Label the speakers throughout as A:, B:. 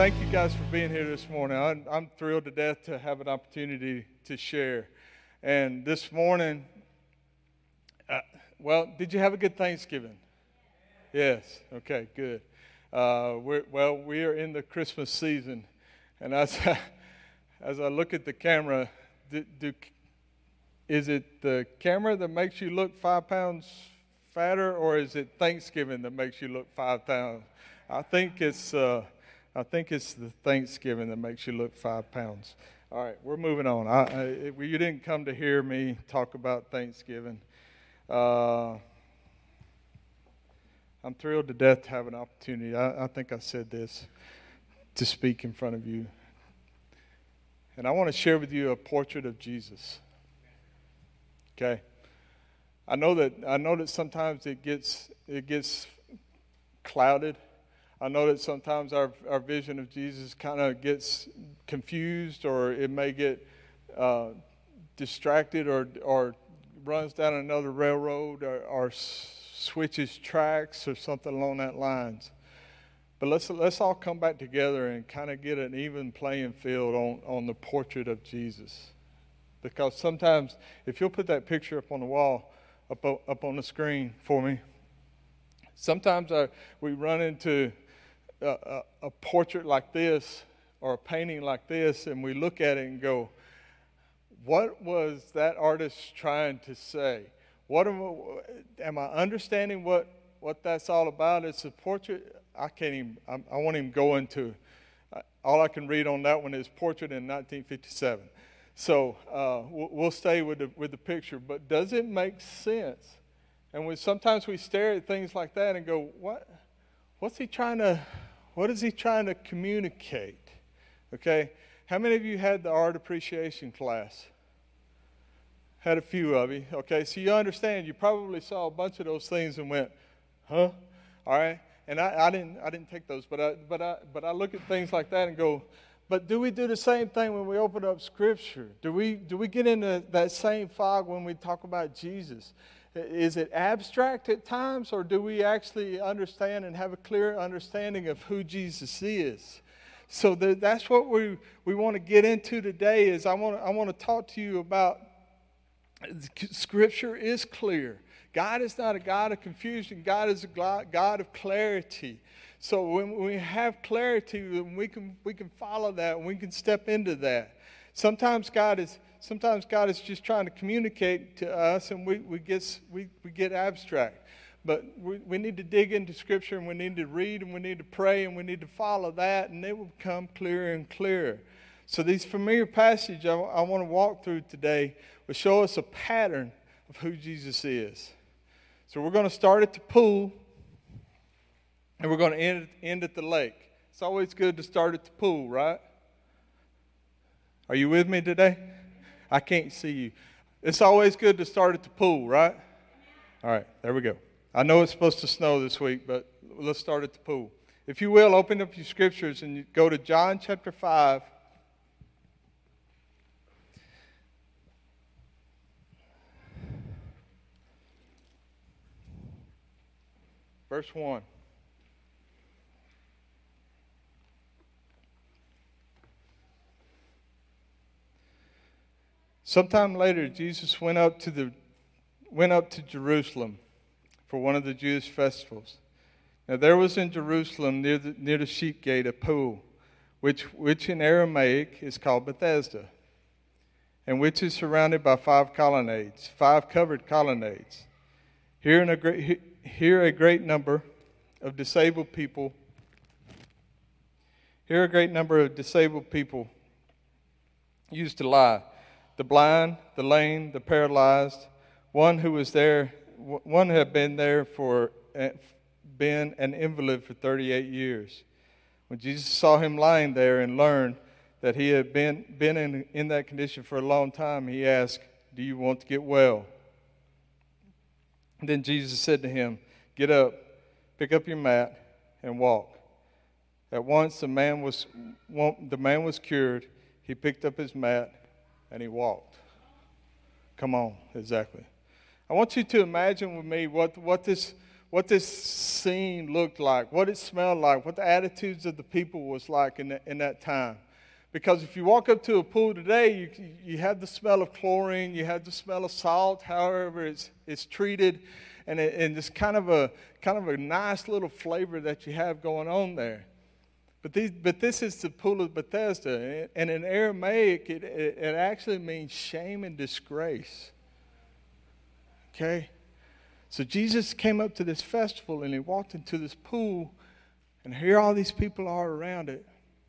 A: thank you guys for being here this morning. I'm thrilled to death to have an opportunity to share. And this morning, did you have a good Thanksgiving? Yes. Okay, good. We are in the Christmas season, and as I look at the camera, is it the camera that makes you look 5 pounds fatter, or is it Thanksgiving that makes you look 5 pounds? I think it's the Thanksgiving that makes you look 5 pounds. All right, we're moving on. You didn't come to hear me talk about Thanksgiving. I'm thrilled to death to have an opportunity. I think I said this to speak in front of you. And I want to share with you a portrait of Jesus. Okay? I know that sometimes it gets clouded. I know that sometimes our vision of Jesus kind of gets confused, or it may get distracted, or runs down another railroad, or switches tracks, or something along that lines. But let's all come back together and kind of get an even playing field on the portrait of Jesus. Because sometimes, if you'll put that picture up on the wall, up on the screen for me, sometimes we run into a portrait like this, or a painting like this, and we look at it and go, what was that artist trying to say? Am I understanding what that's all about? It's a portrait. I won't even go into. All I can read on that one is portrait in 1957. So we'll stay with the picture. But does it make sense? And sometimes we stare at things like that and go, what is he trying to communicate? Okay? How many of you had the art appreciation class? Had a few of you. Okay, so you understand. You probably saw a bunch of those things and went, huh? All right. And I didn't take those, but I look at things like that and go, but do we do the same thing when we open up Scripture? Do we get into that same fog when we talk about Jesus? Is it abstract at times, or do we actually understand and have a clear understanding of who Jesus is? So that's what we want to get into today. Is I want to talk to you about Scripture is clear. God is not a God of confusion. God is a God of clarity. So when we have clarity, we can follow that, and we can step into that. Sometimes God is just trying to communicate to us, and we get abstract. But we need to dig into Scripture, and we need to read, and we need to pray, and we need to follow that, and it will become clearer and clearer. So these familiar passages I want to walk through today will show us a pattern of who Jesus is. So we're going to start at the pool, and we're going to end at the lake. It's always good to start at the pool, right? Are you with me today? I can't see you. It's always good to start at the pool, right? All right, there we go. I know it's supposed to snow this week, but let's start at the pool. If you will, open up your scriptures and go to John chapter 5. Verse 1. Sometime later, Jesus went up to Jerusalem for one of the Jewish festivals. Now there was in Jerusalem near the sheep gate a pool, which in Aramaic is called Bethesda, and which is surrounded by 5 covered colonnades. Here a great number of disabled people used to lie. The blind, the lame, the paralyzed, one who had been an invalid for 38 years. When Jesus saw him lying there and learned that he had been in that condition for a long time, he asked, "Do you want to get well?" And then Jesus said to him, "Get up, pick up your mat, and walk." At once the man was cured. He picked up his mat and he walked. Come on, exactly. I want you to imagine with me what this this scene looked like, what it smelled like, what the attitudes of the people was like in that time. Because if you walk up to a pool today, you have the smell of chlorine, you have the smell of salt, however it's treated, and it's kind of a nice little flavor that you have going on there. But this is the pool of Bethesda, and in Aramaic it actually means shame and disgrace. Okay, so Jesus came up to this festival and he walked into this pool, and here all these people are around it.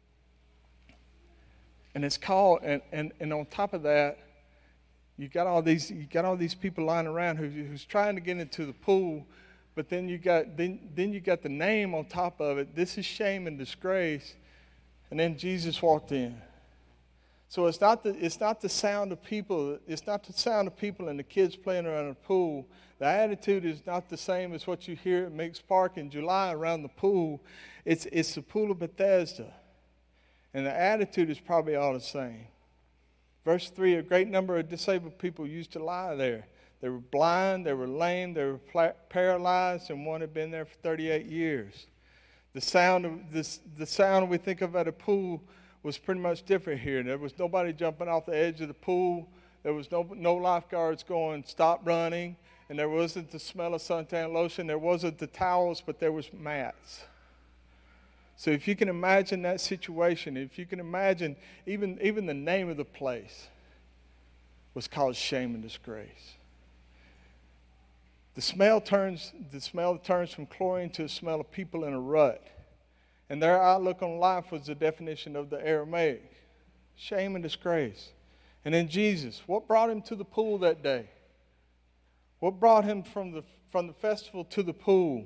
A: And it's called, and on top of that, you got all these people lying around who's trying to get into the pool, but then you got the name on top of it. This is shame and disgrace. And then Jesus walked in. So it's not the sound of people. It's not the sound of people and the kids playing around the pool. The attitude is not the same as what you hear at Meeks Park in July around the pool. It's the pool of Bethesda. And the attitude is probably all the same. Verse 3, a great number of disabled people used to lie there. They were blind, they were lame, they were paralyzed, and one had been there for 38 years. The sound we think of at a pool was pretty much different here. There was nobody jumping off the edge of the pool. There was no lifeguards going, stop running. And there wasn't the smell of suntan lotion. There wasn't the towels, but there was mats. So if you can imagine that situation, if you can imagine even the name of the place was called shame and disgrace. The smell turns from chlorine to a smell of people in a rut. And their outlook on life was the definition of the Aramaic. Shame and disgrace. And then Jesus, what brought him to the pool that day? What brought him from the festival to the pool?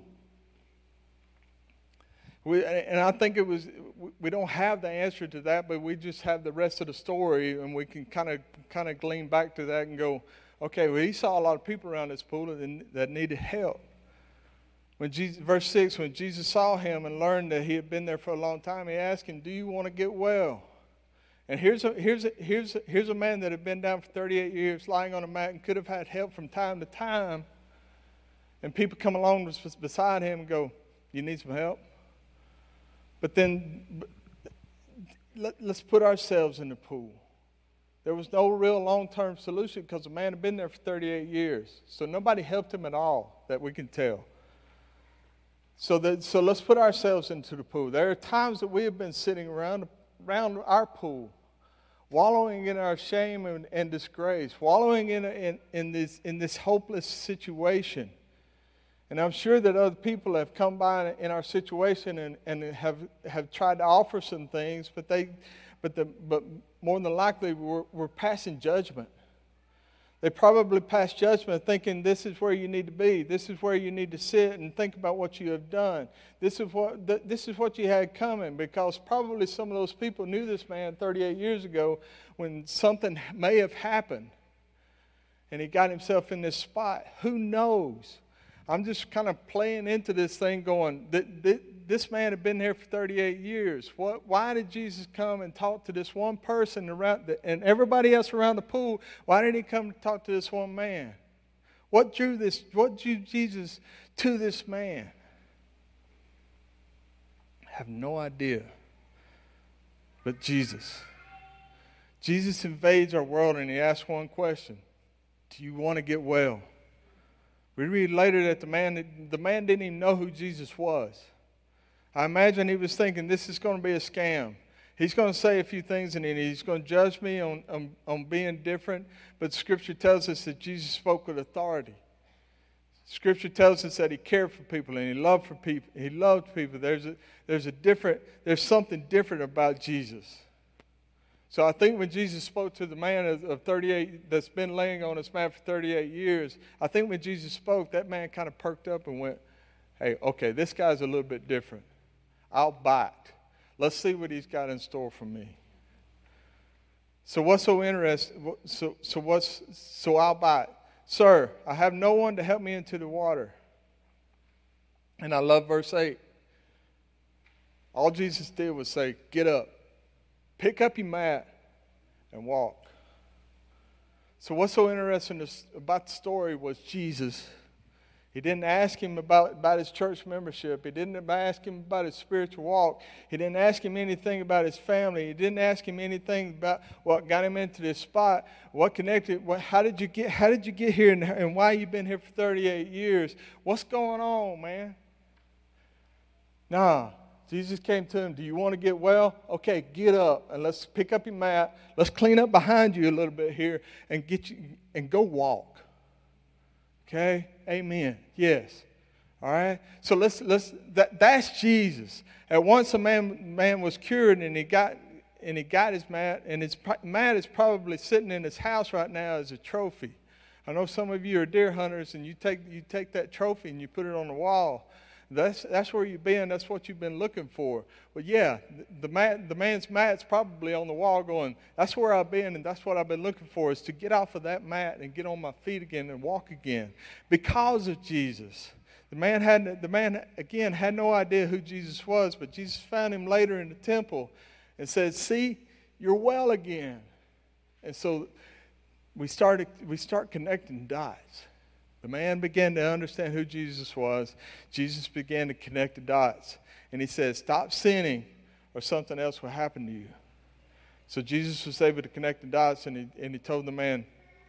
A: And I think we don't have the answer to that, but we just have the rest of the story, and we can kind of glean back to that and go, okay, well, he saw a lot of people around this pool that needed help. Verse 6, when Jesus saw him and learned that he had been there for a long time, he asked him, do you want to get well? And here's a man that had been down for 38 years, lying on a mat, and could have had help from time to time. And people come along beside him and go, you need some help? But then let's put ourselves in the pool. There was no real long-term solution because the man had been there for 38 years. So nobody helped him at all that we can tell. So let's put ourselves into the pool. There are times that we have been sitting around our pool, wallowing in our shame and disgrace, wallowing in this hopeless situation. And I'm sure that other people have come by in our situation and have tried to offer some things, but more than likely we're passing judgment. They probably passed judgment thinking this is where you need to be. This is where you need to sit and think about what you have done. This is what you had coming, because probably some of those people knew this man 38 years ago when something may have happened and he got himself in this spot. Who knows? I'm just kind of playing into this thing going, this man had been here for 38 years. Why did Jesus come and talk to this one person and everybody else around the pool? Why didn't he come to talk to this one man? What drew Jesus to this man? I have no idea. But Jesus invades our world and he asks one question. Do you want to get well? We read later that the man didn't even know who Jesus was. I imagine he was thinking, this is going to be a scam. He's going to say a few things and he's going to judge me on being different. But Scripture tells us that Jesus spoke with authority. Scripture tells us that he cared for people and he loved people. He loved people. There's something different about Jesus. So I think when Jesus spoke to the man of 38 that's been laying on his mat for 38 years, I think when Jesus spoke, that man kind of perked up and went, hey, okay, this guy's a little bit different. I'll bite. Let's see what he's got in store for me. So what's so interesting? So I'll bite. Sir, I have no one to help me into the water. And I love verse 8. All Jesus did was say, get up. Pick up your mat and walk. So what's so interesting about the story was Jesus. He didn't ask him about his church membership. He didn't ask him about his spiritual walk. He didn't ask him anything about his family. He didn't ask him anything about what got him into this spot, what connected, how did you get here, and why you been here for 38 years? What's going on, man? Nah. Jesus came to him, do you want to get well? Okay, get up and let's pick up your mat. Let's clean up behind you a little bit here and get you and go walk. Okay? Amen. Yes. All right? So that's Jesus. At once a man was cured and he got his mat, and his mat is probably sitting in his house right now as a trophy. I know some of you are deer hunters and you take that trophy and you put it on the wall. That's where you've been. That's what you've been looking for. But yeah, the man's mat's probably on the wall going, that's where I've been and that's what I've been looking for, is to get off of that mat and get on my feet again and walk again because of Jesus. The man again had no idea who Jesus was, but Jesus found him later in the temple and said, see, you're well again. And so we start connecting dots. The man began to understand who Jesus was. Jesus began to connect the dots. And he said, stop sinning or something else will happen to you. So Jesus was able to connect the dots, and he told the man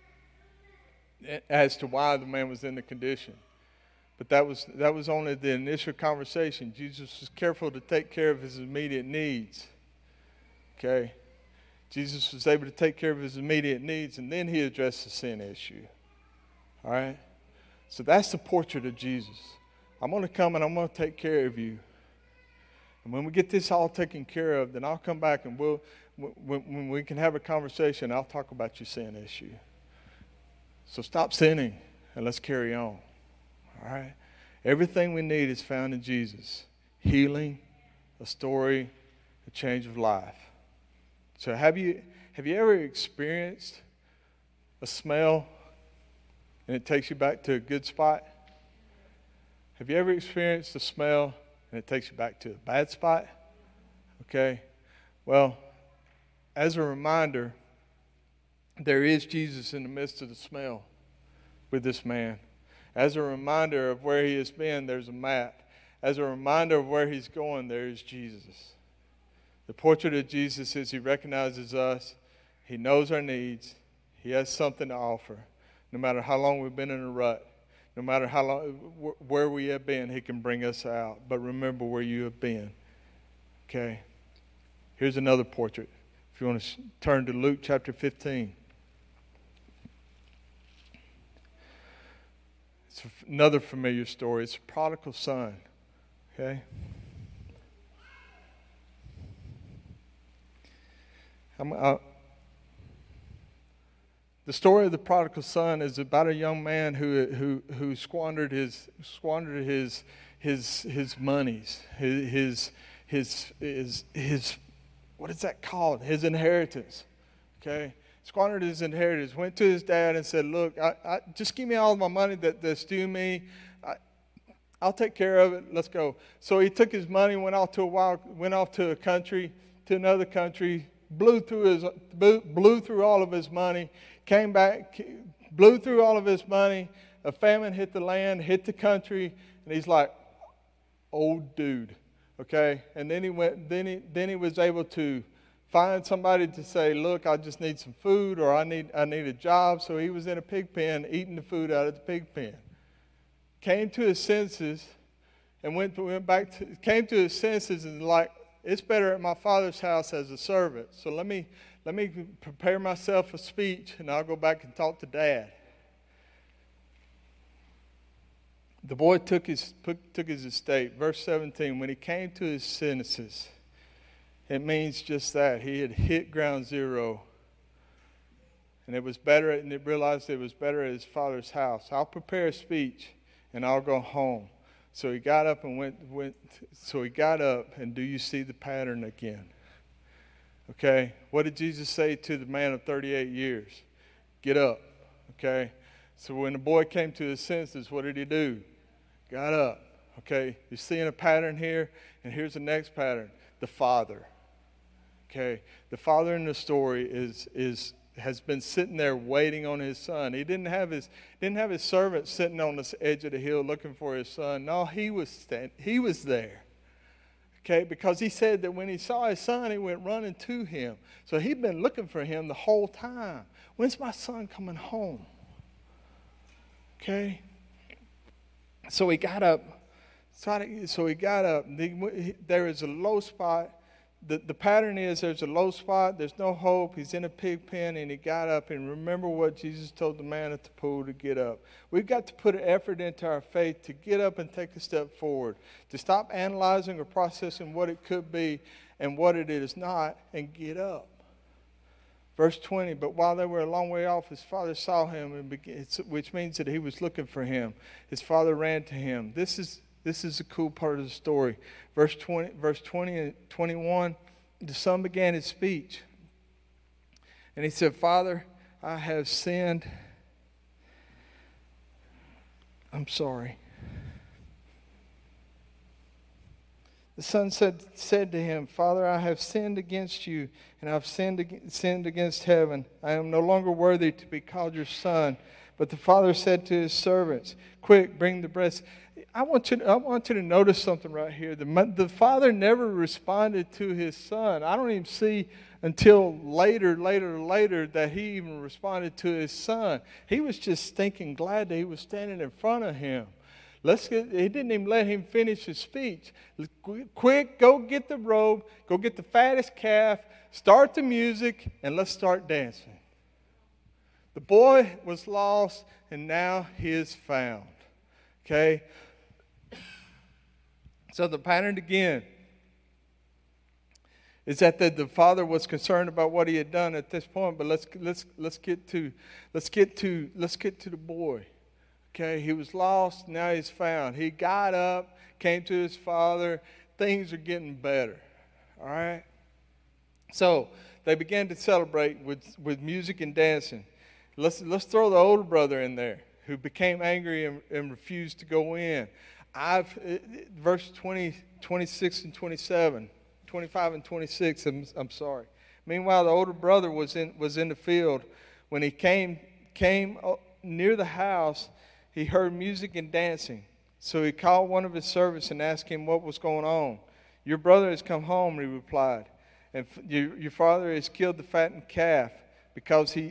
A: as to why the man was in the condition. But that was only the initial conversation. Jesus was careful to take care of his immediate needs. Okay? Jesus was able to take care of his immediate needs, and then he addressed the sin issue. All right? So that's the portrait of Jesus. I'm going to come and I'm going to take care of you. And when we get this all taken care of, then I'll come back and when we can have a conversation, I'll talk about your sin issue. So stop sinning and let's carry on. All right? Everything we need is found in Jesus. Healing, a story, a change of life. So have you ever experienced a smell and it takes you back to a good spot? Have you ever experienced a smell and it takes you back to a bad spot? Okay. Well, as a reminder, there is Jesus in the midst of the smell with this man. As a reminder of where he has been, there's a mat. As a reminder of where he's going, there is Jesus. The portrait of Jesus is he recognizes us. He knows our needs. He has something to offer. No matter how long we've been in a rut, no matter how long, where we have been, he can bring us out. But remember where you have been. Okay? Here's another portrait. If you want to turn to Luke chapter 15. It's another familiar story. It's a prodigal son. Okay? The story of the prodigal son is about a young man who squandered his monies, his what is that called? His inheritance. Okay, squandered his inheritance. Went to his dad and said, "Look, I just give me all of my money that's due me. I'll take care of it. Let's go." So he took his money, went off to another country, blew through all of his money. Came back, blew through all of his money. A famine hit the land, hit the country, and he's like, old dude, okay? And then he was able to find somebody to say, look, I just need some food, or I need a job. So he was in a pig pen eating the food out of the pig pen. Came to his senses and came to his senses and like, it's better at my father's house as a servant. So let me prepare myself a speech, and I'll go back and talk to Dad. The boy took his estate. Verse 17, when he came to his senses, it means just that. He had hit ground zero. And it was better, and he realized it was better at his father's house. I'll prepare a speech, and I'll go home. So he got up and and do you see the pattern again? Okay, what did Jesus say to the man of 38 years? Get up, okay? So when the boy came to his senses, what did he do? Got up, okay? You're seeing a pattern here, and here's the next pattern. The father, okay? The father in the story is has been sitting there waiting on his son. He didn't have his servant sitting on the edge of the hill looking for his son. No, he was there. Okay, because he said that when he saw his son, he went running to him. So he'd been looking for him the whole time. When's my son coming home? Okay. So he got up. There is a low spot. The pattern is there's a low spot. There's no hope. He's in a pig pen, and he got up. And remember what Jesus told the man at the pool to get up. We've got to put an effort into our faith to get up and take a step forward, to stop analyzing or processing what it could be and what it is not, and get up. Verse 20, but while they were a long way off, his father saw him, which means that he was looking for him. His father ran to him. This is a cool part of the story. Verse 20 and 21, the son began his speech. And he said, Father, I have sinned. I'm sorry. The son said to him, Father, I have sinned against you, and I've sinned against heaven. I am no longer worthy to be called your son. But the father said to his servants, quick, bring the breast. I want you to notice something right here. The father never responded to his son. I don't even see until later that he even responded to his son. He was just stinking glad that he was standing in front of him. He didn't even let him finish his speech. Quick, go get the robe, go get the fattest calf, start the music, and let's start dancing. The boy was lost, and now he is found. Okay? So the pattern again is that the father was concerned about what he had done at this point, but let's get to the boy. Okay, he was lost, now he's found. He got up, came to his father. Things are getting better. All right? So they began to celebrate with music and dancing. Let's throw the older brother in there who became angry and refused to go in. Verse 20, 26 and 27, 25 and 26, I'm sorry. Meanwhile, the older brother was in the field. When he came near the house, he heard music and dancing. So he called one of his servants and asked him what was going on. Your brother has come home, he replied, and your father has killed the fattened calf because he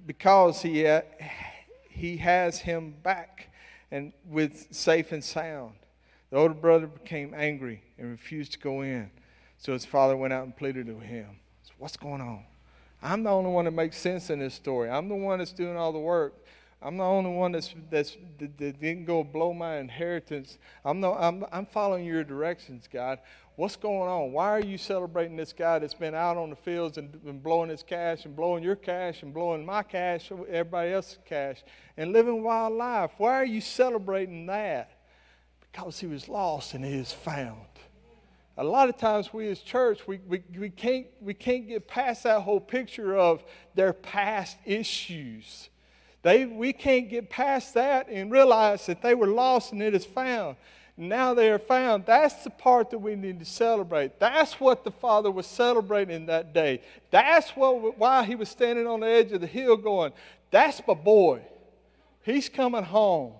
A: has him back and safe and sound. The older brother became angry and refused to go in. So his father went out and pleaded with him. So what's going on? I'm the only one that makes sense in this story. I'm the one that's doing all the work. I'm the only one that didn't go blow my inheritance. I'm following your directions, God. What's going on? Why are you celebrating this guy that's been out on the fields and blowing his cash and blowing your cash and blowing my cash, everybody else's cash, and living wild life? Why are you celebrating that? Because he was lost and he is found. A lot of times we as church, we can't get past that whole picture of their past issues. We can't get past that and realize that they were lost and it is found. Now they are found. That's the part that we need to celebrate. That's what the father was celebrating that day. That's why he was standing on the edge of the hill going, that's my boy. He's coming home.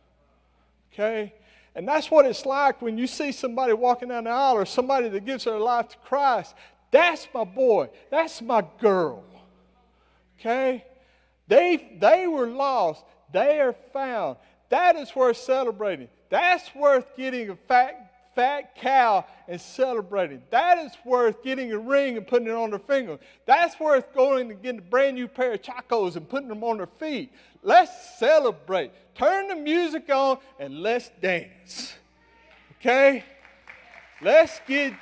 A: Okay? And that's what it's like when you see somebody walking down the aisle or somebody that gives their life to Christ. That's my boy. That's my girl. Okay? They were lost. They are found. That is worth celebrating. That's worth getting a fat cow and celebrating. That is worth getting a ring and putting it on their finger. That's worth going and getting a brand new pair of chacos and putting them on their feet. Let's celebrate. Turn the music on and let's dance. Okay? Let's get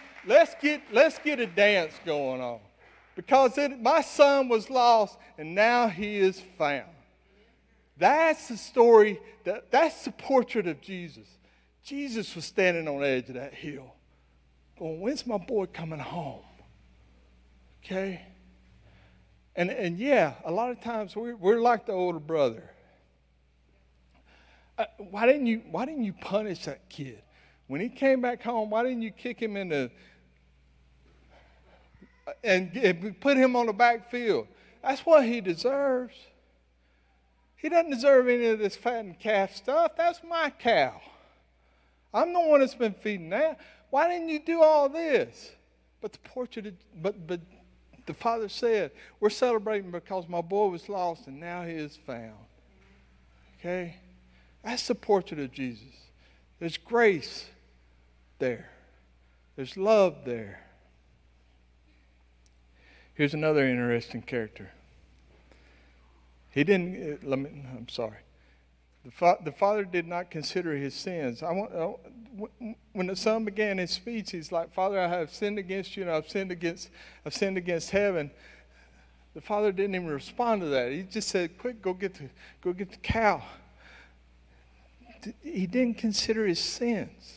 A: a dance going on. Because my son was lost and now he is found. That's the story, that's the portrait of Jesus. Jesus was standing on the edge of that hill going, when's my boy coming home? Okay? And yeah, a lot of times we're like the older brother. Why didn't you punish that kid? When he came back home, why didn't you kick him in and put him on the backfield That's what he deserves. He doesn't deserve any of this fattened calf stuff. That's my cow. I'm the one that's been feeding that. Why didn't you do all this? But the father said, we're celebrating because my boy was lost and now he is found. Okay? That's the portrait of Jesus. There's grace there. There's love there. Here's another interesting character. I'm sorry. The father did not consider his sins. When the son began his speech, he's like, Father, I have sinned against you and I've sinned against heaven. The father didn't even respond to that. He just said, quick, go get the cow. He didn't consider his sins.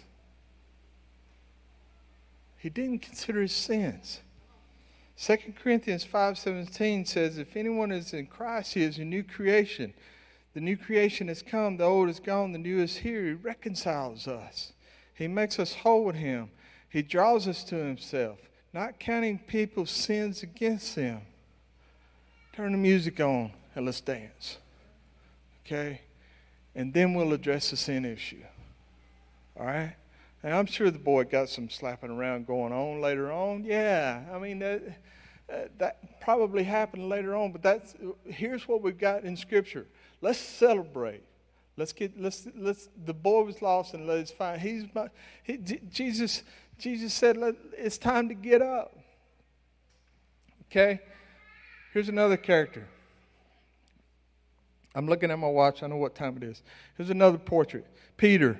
A: He didn't consider his sins. 2 Corinthians 5:17 says, if anyone is in Christ, he is a new creation. The new creation has come, the old is gone, the new is here. He reconciles us. He makes us whole with him. He draws us to himself, not counting people's sins against them. Turn the music on and let's dance. Okay? And then we'll address the sin issue. All right? And I'm sure the boy got some slapping around going on later on. Yeah, I mean, that probably happened later on, but here's what we've got in Scripture. Let's celebrate. The boy was lost and let us find. Jesus said, it's time to get up. Okay? Here's another character. I'm looking at my watch. I know what time it is. Here's another portrait. Peter.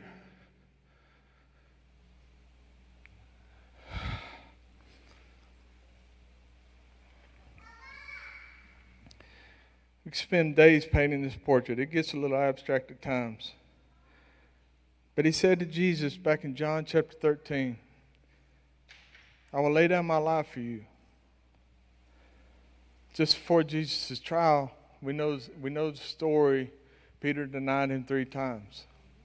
A: We could spend days painting this portrait. It gets a little abstract at times. But he said to Jesus back in John chapter 13, I will lay down my life for you. Just before Jesus' trial, we know the story. Peter denied him 3 times.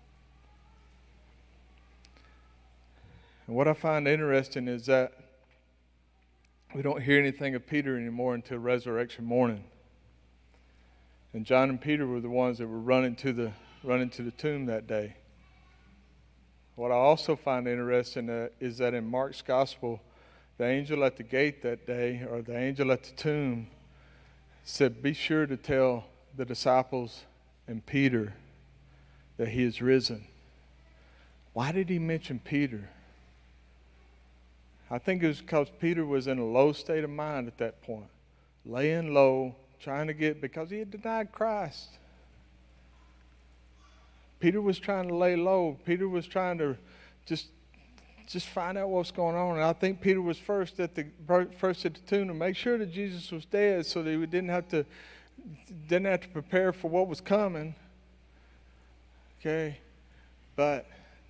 A: And what I find interesting is that we don't hear anything of Peter anymore until resurrection morning. And John and Peter were the ones that were running to the tomb that day. What I also find interesting is that in Mark's gospel, the angel at the gate that day, or the angel at the tomb, said, be sure to tell the disciples and Peter that he is risen. Why did he mention Peter? I think it was because Peter was in a low state of mind at that point, laying low, because he had denied Christ. Peter was trying to lay low. Peter was trying to just find out what's going on. And I think Peter was first at the tomb to make sure that Jesus was dead, so that he didn't have to prepare for what was coming. Okay, but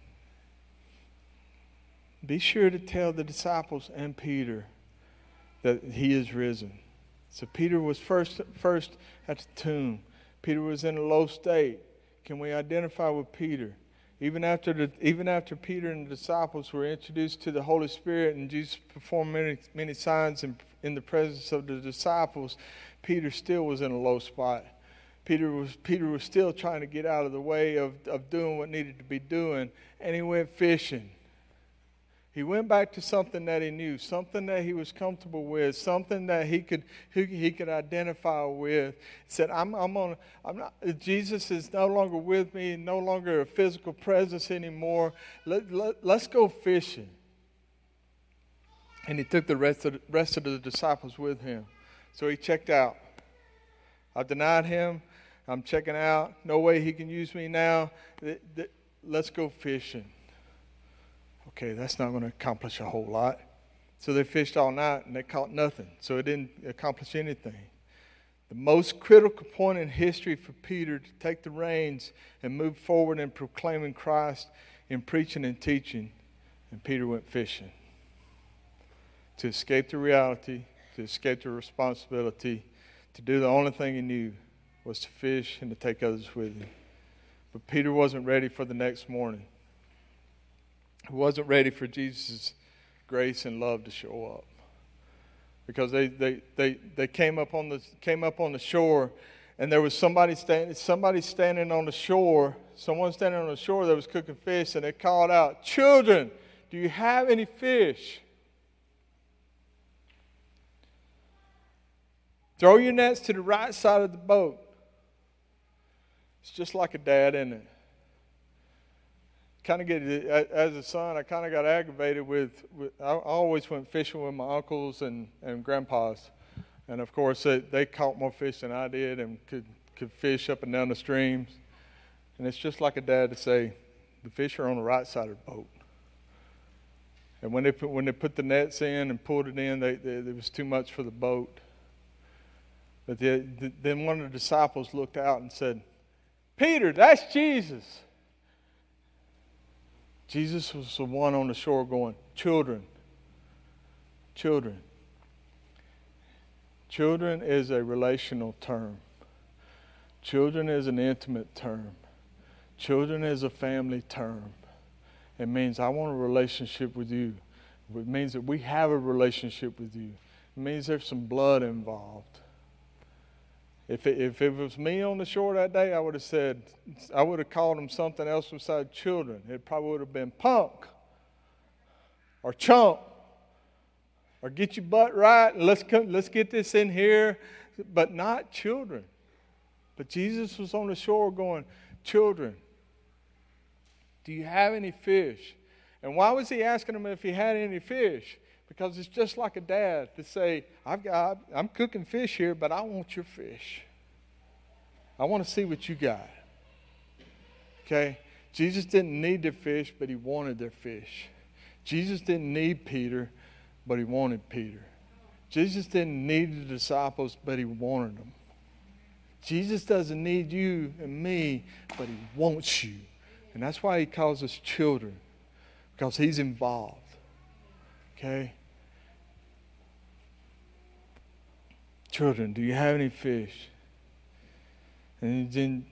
A: be sure to tell the disciples and Peter that he is risen. So Peter was first at the tomb. Peter was in a low state. Can we identify with Peter? Even after Peter and the disciples were introduced to the Holy Spirit and Jesus performed many signs in the presence of the disciples, Peter still was in a low spot. Peter was still trying to get out of the way of doing what needed to be doing, and he went fishing. He went back to something that he knew, something that he was comfortable with, something that he could identify with. He said, Jesus is no longer with me, no longer a physical presence anymore. Let's go fishing. And he took the rest of the disciples with him. So he checked out. I've denied him. I'm checking out. No way he can use me now. Let's go fishing. Okay, that's not going to accomplish a whole lot. So they fished all night and they caught nothing. So it didn't accomplish anything. The most critical point in history for Peter to take the reins and move forward in proclaiming Christ, in preaching and teaching. And Peter went fishing. To escape the reality, to escape the responsibility, to do the only thing he knew was to fish and to take others with him. But Peter wasn't ready for the next morning. He wasn't ready for Jesus' grace and love to show up. because they came up on the shore, and there was somebody standing on the shore. Someone standing on the shore that was cooking fish, and they called out, "Children, do you have any fish? Throw your nets to the right side of the boat." It's just like a dad, isn't it? As a son, I kind of got aggravated with I always went fishing with my uncles and grandpas. And of course, they caught more fish than I did and could fish up and down the streams. And it's just like a dad to say, the fish are on the right side of the boat. And when they put the nets in and pulled it in, it was too much for the boat. But then one of the disciples looked out and said, "Peter, that's Jesus." Jesus was the one on the shore going, "Children, children." Children is a relational term. Children is an intimate term. Children is a family term. It means I want a relationship with you. It means that we have a relationship with you. It means there's some blood involved. If it was me on the shore that day, I would have called them something else besides children. It probably would have been punk or chump or get your butt right and let's get this in here, but not children. But Jesus was on the shore going, "Children, do you have any fish?" And why was he asking them if he had any fish? Because it's just like a dad to say, I'm cooking fish here, but I want your fish. I want to see what you got. Okay? Jesus didn't need their fish, but he wanted their fish. Jesus didn't need Peter, but he wanted Peter. Jesus didn't need the disciples, but he wanted them. Jesus doesn't need you and me, but he wants you. And that's why he calls us children, because he's involved. Okay? Children, do you have any fish? And then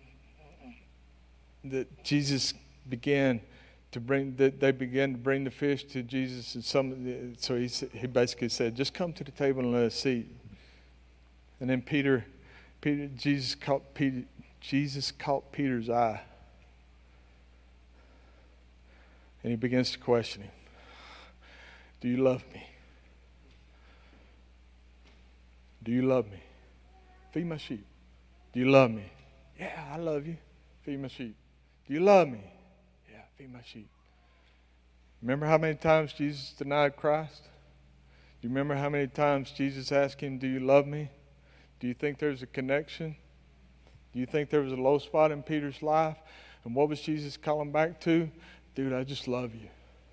A: Jesus began to bring. They began to bring the fish to Jesus, and so he basically said, "Just come to the table and let us eat." And then Jesus caught Peter's eye, and he begins to question him. "Do you love me? Do you love me? Feed my sheep. Do you love me?" "Yeah, I love you. Feed my sheep." "Do you love me?" "Yeah, feed my sheep." Remember how many times Jesus denied Christ? Do you remember how many times Jesus asked him, "Do you love me?" Do you think there's a connection? Do you think there was a low spot in Peter's life? And what was Jesus calling back to? "Dude, I just love you.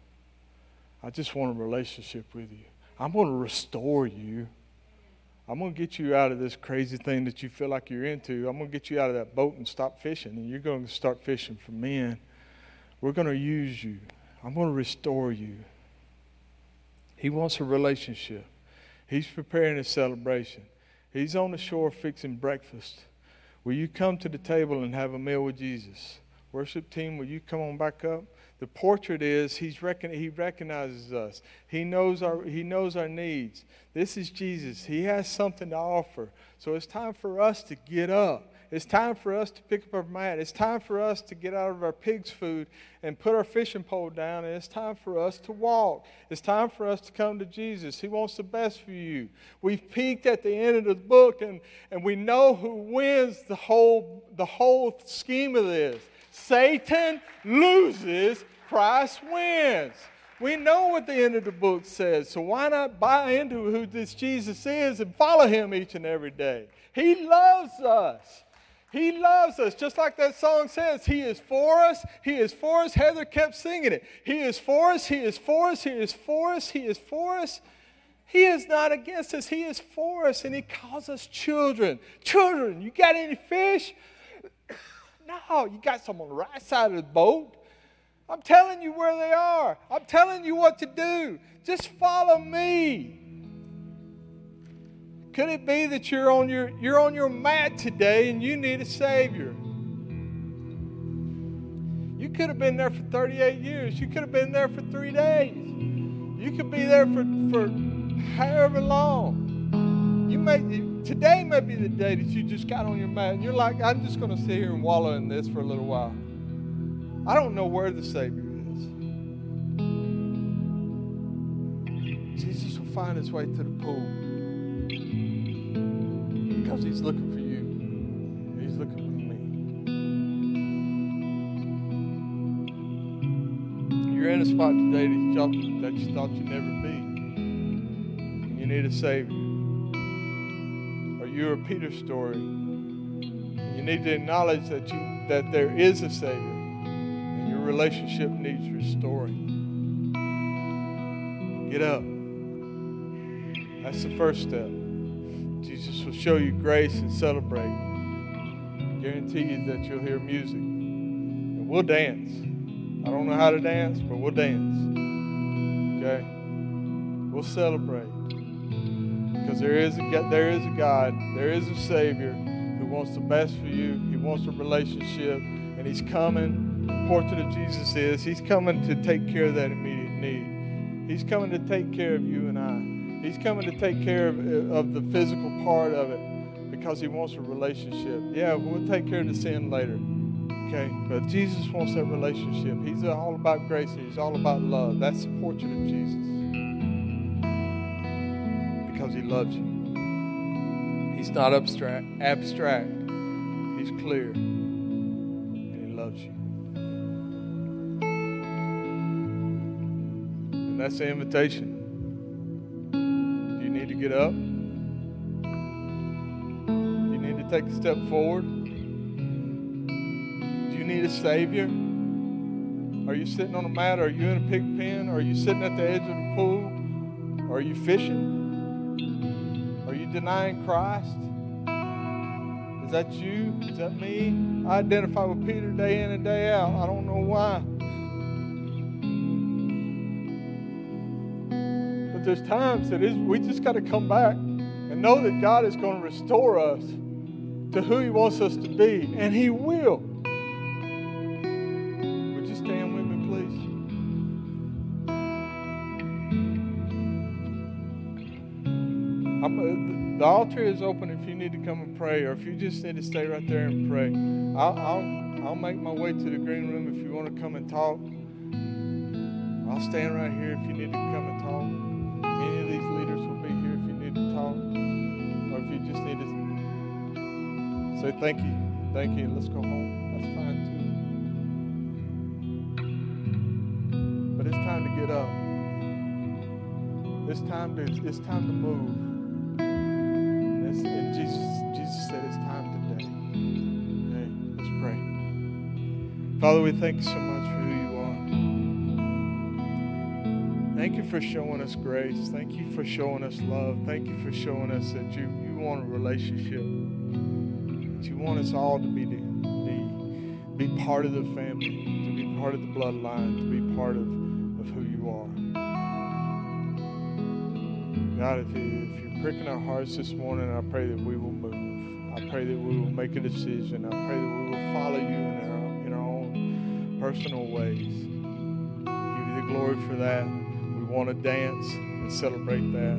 A: I just want a relationship with you. I'm going to restore you. I'm going to get you out of this crazy thing that you feel like you're into. I'm going to get you out of that boat and stop fishing, and you're going to start fishing for men. We're going to use you. I'm going to restore you." He wants a relationship. He's preparing a celebration. He's on the shore fixing breakfast. Will you come to the table and have a meal with Jesus? Worship team, will you come on back up? The portrait is he recognizes us. He knows our needs. This is Jesus. He has something to offer. So it's time for us to get up. It's time for us to pick up our mat. It's time for us to get out of our pig's food and put our fishing pole down. And it's time for us to walk. It's time for us to come to Jesus. He wants the best for you. We've peeked at the end of the book, and we know who wins the whole scheme of this. Satan loses, Christ wins. We know what the end of the book says, so why not buy into who this Jesus is and follow him each and every day? He loves us. He loves us, just like that song says. He is for us. He is for us. Heather kept singing it. He is for us. He is for us. He is for us. He is for us. He is not against us. He is for us, and he calls us children. Children, you got any fish? No, you got some on the right side of the boat. I'm telling you where they are. I'm telling you what to do. Just follow me. Could it be that you're on your mat today and you need a Savior? You could have been there for 38 years. You could have been there for 3 days. You could be there for however long. Today may be the day that you just got on your mat and you're like, I'm just going to sit here and wallow in this for a little while. I don't know where the Savior is. Jesus will find his way to the pool because he's looking for you. He's looking for me. You're in a spot today that you thought you'd never be. And you need a Savior. You're a Peter story. You need to acknowledge that there is a Savior, and your relationship needs restoring. Get up. That's the first step. Jesus will show you grace and celebrate. I guarantee you that you'll hear music, and we'll dance. I don't know how to dance, but we'll dance. Okay? We'll celebrate. Because there is a God, there is a Savior who wants the best for you. He wants a relationship, and he's coming. The portrait of Jesus is he's coming to take care of that immediate need. He's coming to take care of you and I. He's coming to take care of the physical part of it because he wants a relationship. Yeah, we'll take care of the sin later. Okay, but Jesus wants that relationship. He's all about grace. He's all about love. That's the portrait of Jesus. Because he loves you. He's not abstract. He's clear. And he loves you. And that's the invitation. Do you need to get up? Do you need to take a step forward? Do you need a Savior? Are you sitting on a mat? Are you in a pig pen? Are you sitting at the edge of the pool? Are you fishing? Denying Christ? Is that you? Is that me? I identify with Peter day in and day out. I don't know why. But there's times that we just got to come back and know that God is going to restore us to who he wants us to be. And he will. Would you stand with me, please? The altar is open if you need to come and pray, or if you just need to stay right there and pray. I'll make my way to the green room if you want to come and talk. I'll stand right here if you need to come and talk. Any of these leaders will be here if you need to talk, or if you just need to say thank you, and let's go home. That's fine too. But it's time to get up. It's time to move. And Jesus said it's time today. Okay, let's pray. Father, we thank you so much for who you are. Thank you for showing us grace. Thank you for showing us love. Thank you for showing us that you want a relationship. That you want us all to be part of the family, to be part of the bloodline, to be part of who you are. God, if you're pricking our hearts this morning, I pray that we will move. I pray that we will make a decision. I pray that we will follow you in our own personal ways. Give you the glory for that. We want to dance and celebrate that.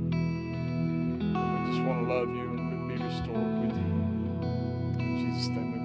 A: We just want to love you and be restored with you. In Jesus' name.